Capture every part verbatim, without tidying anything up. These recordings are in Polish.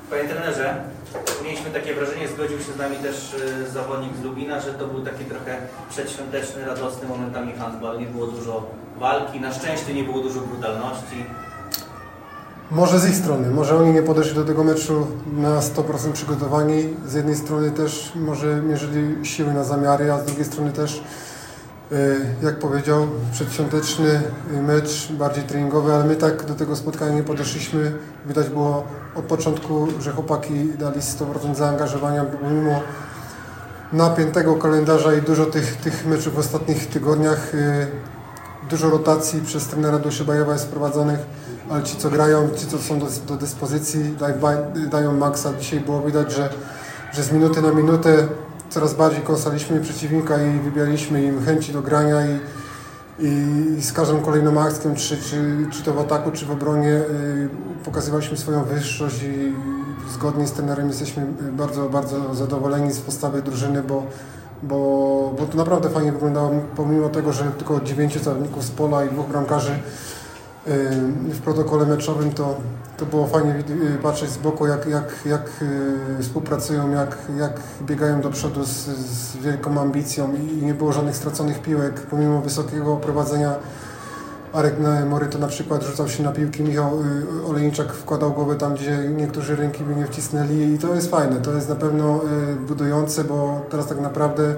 Panie trenerze, mieliśmy takie wrażenie, zgodził się z nami też zawodnik z Lubina, że to był taki trochę przedświąteczny, radosny momentami handball. Nie było dużo walki, na szczęście nie było dużo brutalności. Może z ich strony, może oni nie podeszli do tego meczu na sto procent przygotowani. Z jednej strony też może mierzyli siły na zamiary, a z drugiej strony też, jak powiedział, przedświąteczny mecz, bardziej treningowy, ale my tak do tego spotkania nie podeszliśmy. Widać było od początku, że chłopaki dali sto procent zaangażowania, pomimo napiętego kalendarza i dużo tych, tych meczów w ostatnich tygodniach. Dużo rotacji przez trenera Duszybajewa jest prowadzonych, ale ci co grają, ci co są do, do dyspozycji daj, dają maksa. Dzisiaj było widać, że, że z minuty na minutę coraz bardziej kąsaliśmy przeciwnika i wybieraliśmy im chęci do grania i, i z każdą kolejną akcją, czy, czy, czy to w ataku, czy w obronie, yy, pokazywaliśmy swoją wyższość i zgodnie z trenerem jesteśmy bardzo, bardzo zadowoleni z postawy drużyny, bo Bo, bo to naprawdę fajnie wyglądało, pomimo tego, że tylko dziewięciu zawodników z pola i dwóch bramkarzy yy, w protokole meczowym, to, to było fajnie patrzeć z boku, jak, jak, jak yy, współpracują, jak, jak biegają do przodu z, z wielką ambicją i nie było żadnych straconych piłek, pomimo wysokiego prowadzenia. Arek Moryto na przykład rzucał się na piłki, Michał Olejniczak wkładał głowę tam, gdzie niektórzy ręki by nie wcisnęli i to jest fajne, to jest na pewno budujące, bo teraz tak naprawdę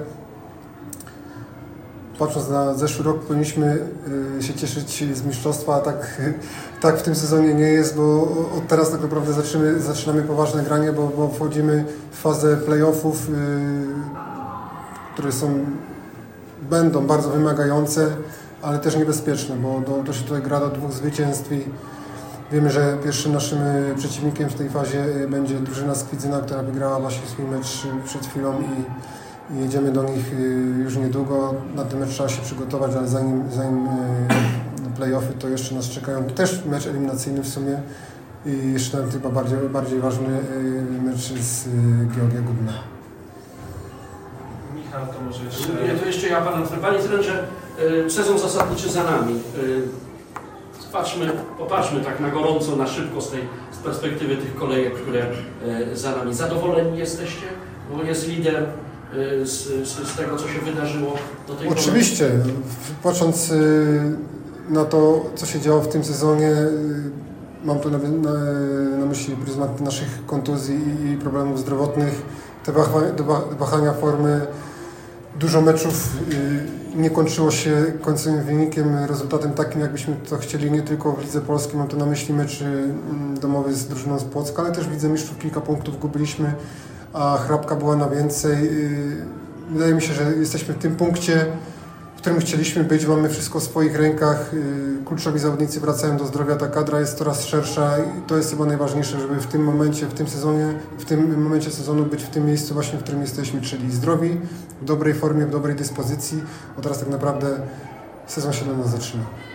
patrząc na zeszły rok powinniśmy się cieszyć z mistrzostwa, a tak, tak w tym sezonie nie jest, bo od teraz tak naprawdę zaczynamy, zaczynamy poważne granie, bo, bo wchodzimy w fazę play-offów, które są, będą bardzo wymagające, ale też niebezpieczne, bo do, to się tutaj gra do dwóch zwycięstw i wiemy, że pierwszym naszym przeciwnikiem w tej fazie będzie drużyna z Kwidzyna, która wygrała właśnie swój mecz przed chwilą i, i jedziemy do nich już niedługo. Na ten mecz trzeba się przygotować, ale zanim, zanim play-offy, to jeszcze nas czekają też mecz eliminacyjny w sumie i jeszcze ten chyba bardziej, bardziej ważny mecz z Georgia Gdynia. Michał, to może jeszcze... Nie, to jeszcze ja Pana, Panie trenerze, sezon zasadniczy za nami. Patrzmy, popatrzmy tak na gorąco, na szybko z tej z perspektywy tych kolejek, które za nami. Zadowoleni jesteście? Bo jest lider z, z, z tego, co się wydarzyło do tej pory. Oczywiście. Patrząc na to, co się działo w tym sezonie, mam tu na, na, na myśli pryzmat naszych kontuzji i problemów zdrowotnych, te wahania formy. Dużo meczów nie kończyło się końcowym wynikiem, rezultatem takim, jakbyśmy to chcieli, nie tylko w Lidze Polskiej, mam tu na myśli mecz domowy z drużyną z Płocka, ale też w Lidze Mistrzów kilka punktów gubiliśmy, a chrapka była na więcej. Wydaje mi się, że jesteśmy w tym punkcie, w którym chcieliśmy być, mamy wszystko w swoich rękach, kluczowi zawodnicy wracają do zdrowia, ta kadra jest coraz szersza i to jest chyba najważniejsze, żeby w tym momencie, w tym sezonie, w tym momencie sezonu być w tym miejscu właśnie, w którym jesteśmy, czyli zdrowi, w dobrej formie, w dobrej dyspozycji, bo teraz tak naprawdę sezon się dla nas zaczyna.